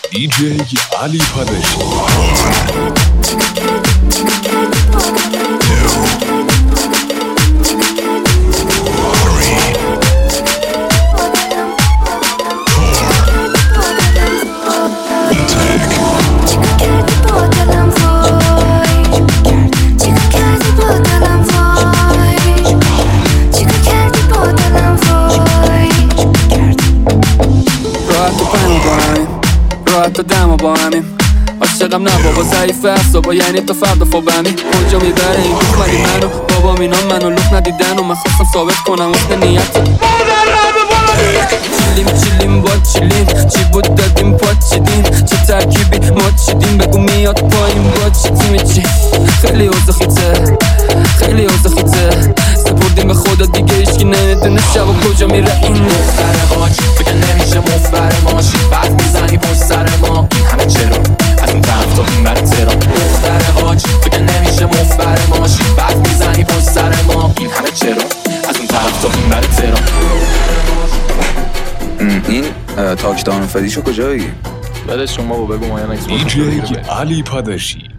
DJ علی پادشی. راحت دم با همیم عاشقم نه بابا ضعیف اعصابا یعنی تا فردا فوبمی کجا میبره این دوست ولی منو بابا اینا منو لوک ندیدن و من خواستم ثابت کنم حسن نیت چیلیم با چیلیم چی بود دادیم پاچیدیم چه ترکیبی ما چیدیم بگو میاد پایین با چی تیمی چی خیلی اوزخیته خیلی اوزخیته سپردیم به خدا دیگه ایشکی نمیدونه شب و کجا میره این مفتره هاچ فکر نمیشه مفبر ماشی بعد میزنی پشت سر ما این همه چرا از اون طرف تا این بر تهران مفتره هاچ فکر نمیشه مفبر ماشی بعد میزنی پشت سر ما این همه چرا از اون طرف تا این بر تهران این تاکدان فدیشو کجا بگیم؟ بده شما بگو ما یه DJ علی پادشی.